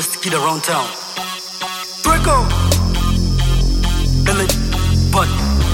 coolest kid around town. Draco! But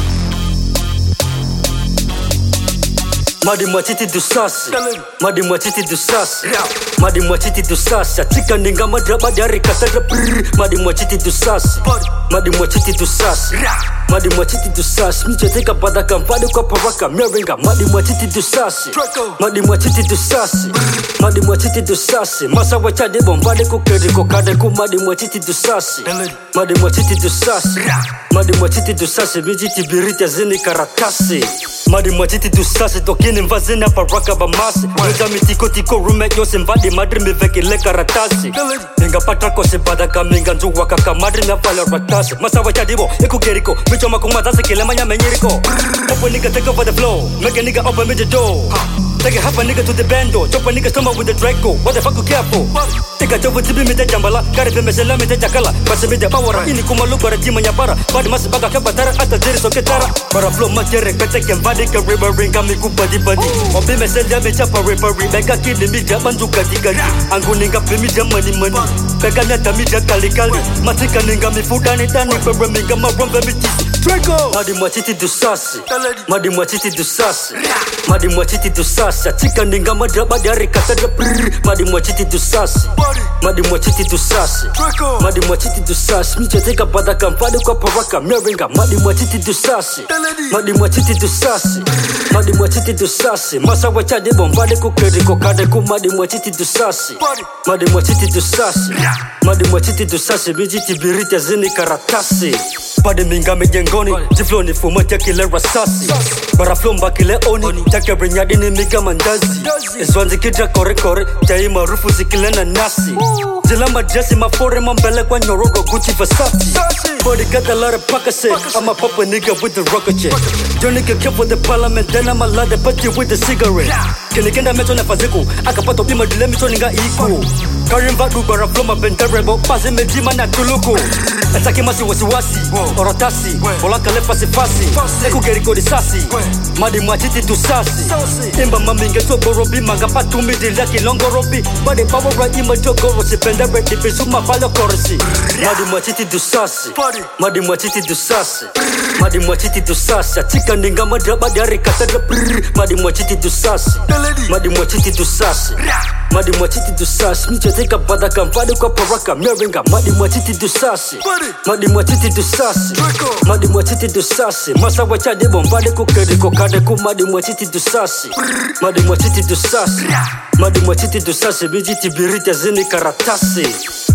Madi mwachiti dusasi Madi mwachiti dusasi Madi mwachiti dusasi Atika ninga madraba dari kasada brrr Madi mwachiti dusasi Madi mwachiti dusasi Madi mwachiti dusasi Mchetika pada kampadi kwa paraka Miringa Madi mwachiti dusasi Madi mwachiti dusasi Madi mwachiti dusasi Masa wachade bombade kukeri kokade ku Madi mwachiti dusasi Madi mwachiti dusasi Madi mwachiti dusasi Mijiti biriti zini karatasi Madi mwachiti dusasi Tokini mvazina paraka bamasi Nja mitiko tiko roommate yose mbadi madri miveki le karatasi Minga patra kose badaka minga njuwa kaka madri na vala ratasi Masa wachadibo iku geriko Micho makumadasi kile manya menyiriko Open nigga take over the flow Make a nigga open with the door Take it half a nigga to the bando Chop a nigga stomach with the Draco What the fuck you care for? Take a job with tibi mite jambala Karibe mesela mite jakala Basi mite power Ini kuma lupa rajima nyapara Badi masi baga kebatara Ata jiri soke tara Para flow makere Kete kembadi ke river ring Kami kubadi badi Obi mesela micha pari Bega kini mida banjuka digadi Angu ninga pimida money Bega nyata mida kali Matika ninga mifudani tani Bebe minga marumbe mitisi Draco! Madi mwachiti dusasi Madi mwachiti dusasi Madi mwachiti dusasi Atika ninga madraba dari kasada brrr Madi mwachiti dusasi Madi mwachiti dusasi Madi mwachiti dusasi Mchetika pada kampadi kwa paraka Miringa Madi mwachiti dusasi Madi mwachiti dusasi Madi mwachiti dusasi Masa wachade bombade kukeri kokade ku Madi mwachiti dusasi Madi mwachiti dusasi Madi mwachiti dusasi Mijiti biriti zini karatasi Pade minga mejengoni Jiflo ni fumo kile rasasi Bara flow mbakile oni Take rinyadi ni miga mandazi Izwanzi kidra kore Chai marufu zikile na nasi Zila majasi mafore mambele kwa nyororo Gucci Versace Body got a lot of pockets I'm a pop a nigga with the rocket check Your nigga kept with the parliament Then I'm a lad that put you with the cigarette Kinikenda meto na faziko Akapato bima dile mito ninga iko Karimba du bara flow mabenderebo Pazi mejima na tuluko Atake masi wasiwasi Orotasi Bola kale fasi Eku geriko di sasi Madi mwachiti dusasi Imba maminge to gorobi Manga patumi dilaki longorobi Bade power right ima jogoro Sipendere dipisuma palo korisi Madi mwachiti dusasi Madi mwachiti dusasi Madi mwachiti dusasi Atika ninga madraba dari kasada brrr Madi mwachiti dusasi Madi mwachiti dusasi Madi mwachiti dusasi Mchetika pada kampadi kwa paraka Miringa Madi mwachiti dusasi Madi mwachiti dusasi Madi mwachiti dusasi Masa wachade bombade kukeri kokade ku Madi mwachiti dusasi Madi mwachiti dusasi Madi mwachiti dusasi Mijiti biriti zini karatasi